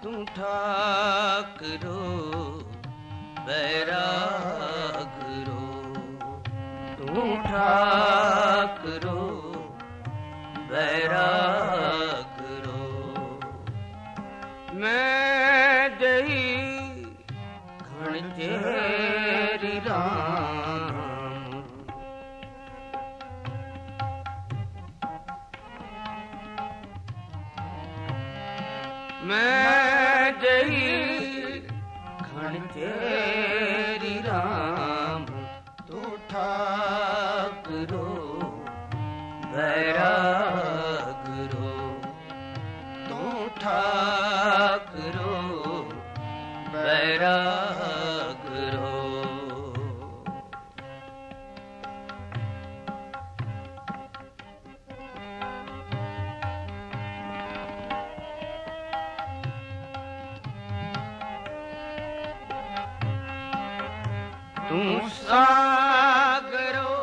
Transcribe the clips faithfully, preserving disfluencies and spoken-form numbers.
तू ठाकरो बैराग रो, तू ठाकरो बैराग रो। मैं जही घण तेरी राम, मैं जही घण तेरी राम, तू ठाकरो बैराग रो, तू ठाकरो बैराग रो। तू सागरो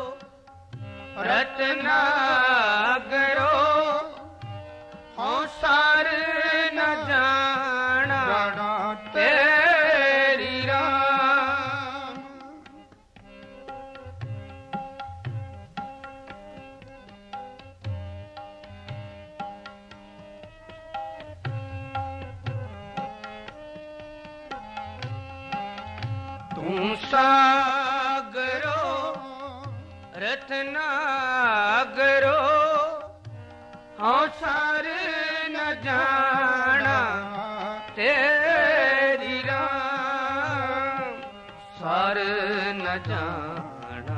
रत्नागरो, हो सार न जाना तेरी राम। तू सागरो रत्नागरो, हाँ सार न जाना तेरी राम, सार न जाना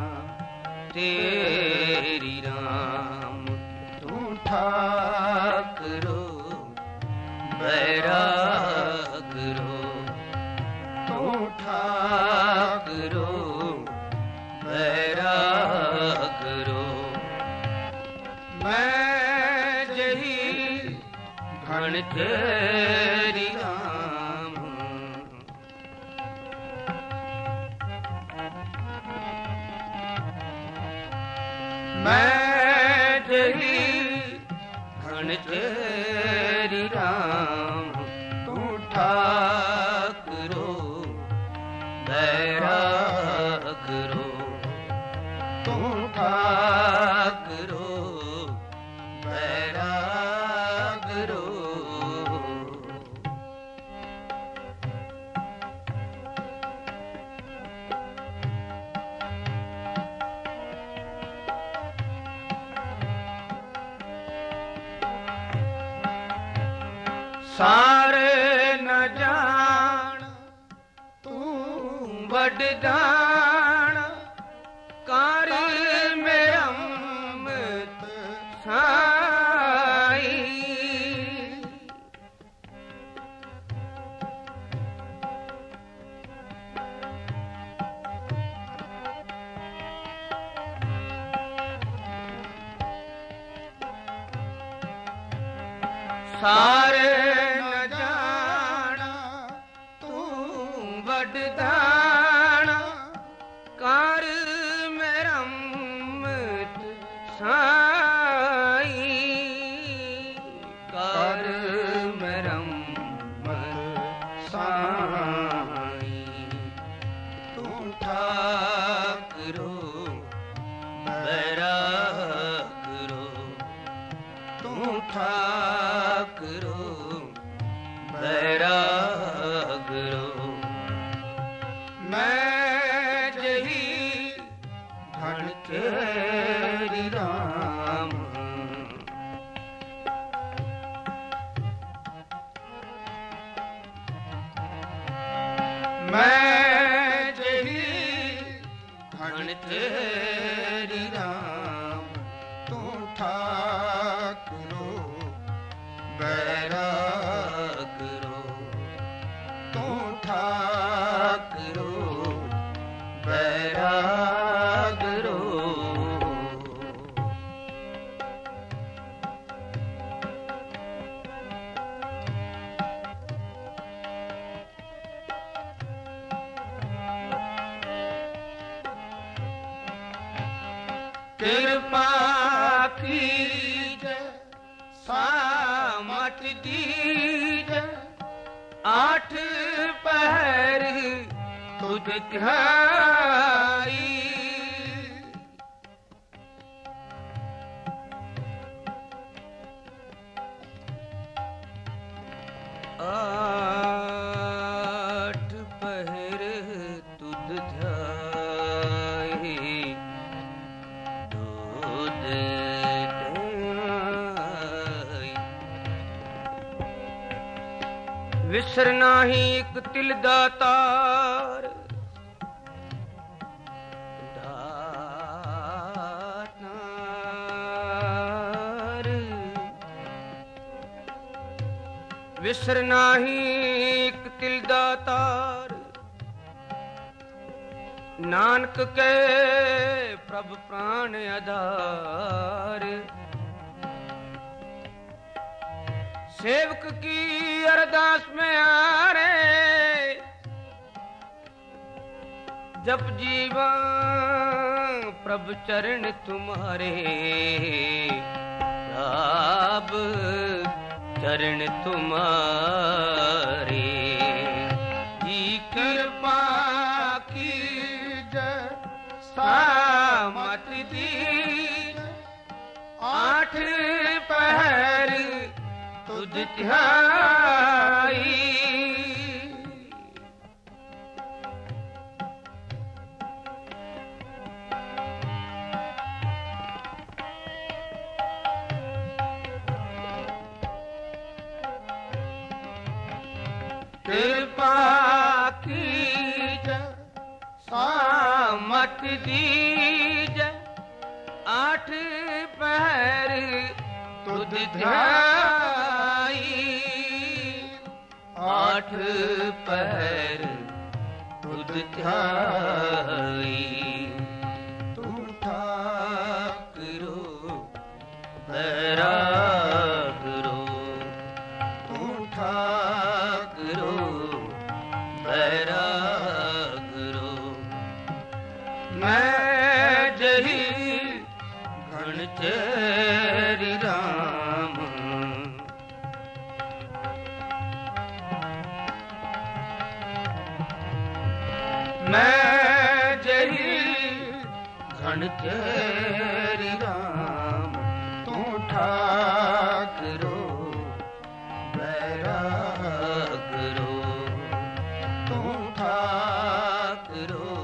तेरी राम। तू ठाकरो बैराग रो, तू ठाकरो बैराग रो। मैं जही घण तेरी राम, मैं जही घण तेरी राम, तू ठाकरो बैराग रो, तू ठाकरो बैराग रो। सारे न जान तू बड़दान, कार में अमृत साई। सारे न जाना तू बड़दान, कार में अमृत साई, कार में अमृत साई। तू ठाकरो बैराग रो, तू ठाकरो बैराग रो। मैं जही घण तेरी राम, मैं जही घण तेरी राम, तू ठाकरो बैराग रो, तू ठाकरो बैराग रो। कृपा कीज सामत दीज आठ पहर तुझ ध्याई। आठ पहर तुझ ध्याई, दूध ध्याई। विसर नाही एक तिल दातार, दातार। विसर नाही एक तिल दातार, नानक के प्रभ प्राण आधार। सेवक की अरदास में आरे, जब जीवन प्रभ चरण तुम्हारे। प्रभ चरण तुम्हारे, जी कृपा कीज सामत दीज। आठ पहर तुझ ध्याई, कृपा कीज सामत दीज। आठ पहर तुझ ध्याई, आठ पहर तुझ ध्याई। तू ठाकरो बैरागरो, तू ठाकरो बैरागरो। मैं जही घन चेरी राम, मैं जही घन चेरी राम। तू ठाकरो बैरागरो, तू ठाकरो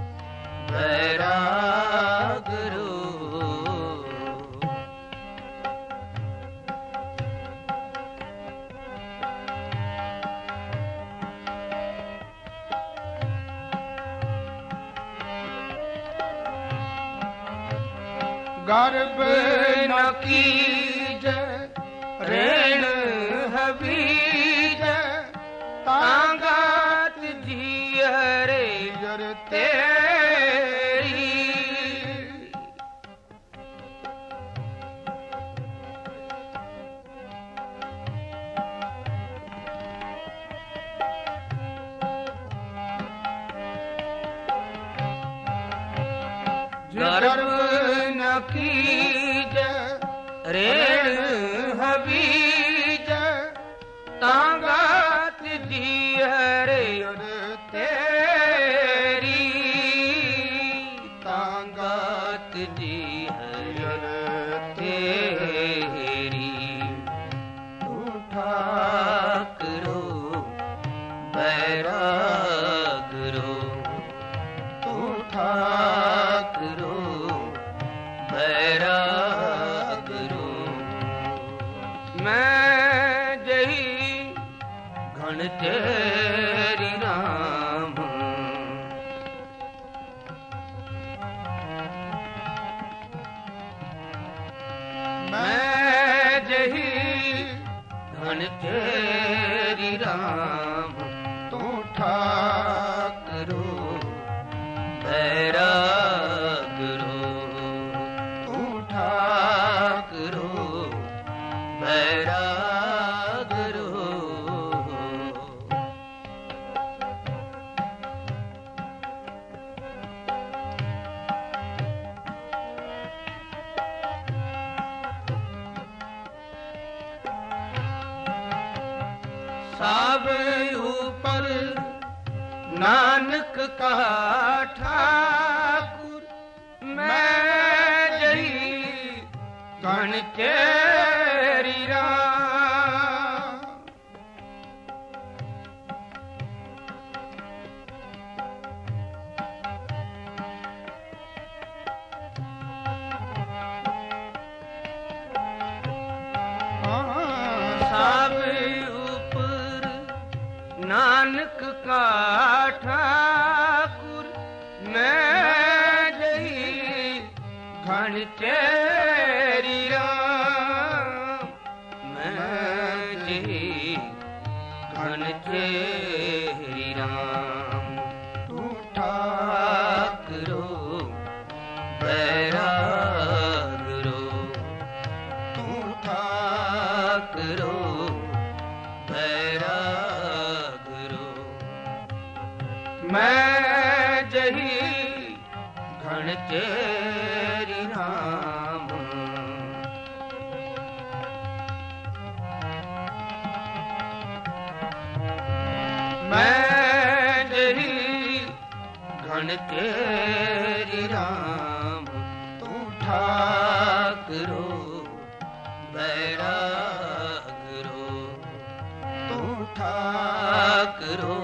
बैरागरो। गर्भ न कीज ऋण हबीज, तांगात जी हरे तेरी। गर्भ न कीज ऋण हबीज, तांगात जी हरे तेरी। तांगात जी हरे तेरी। तू ठाकरो बैरागरो, तू ठाकरो बैरागरो। मैं जही घन तेरी राम, मैं जही घन तेरी राम। तू ठाकरो बैरागरो, तू ठाकरो बैरागरो। साब ऊपर नानक का ठाकुर मैं जही घन चेरी राम। सब ऊपर नानक का ठाकुर मैं जही घन चेरी राम। मैं जही घन चेरी राम। तू ठाकुरो बैरागरो तू ठाकुरो बैरागरो मैं जही घन चेरी राम। मैं जही घन चेरी राम। तू ठाकुरो बैरागरो तू ठाकुरो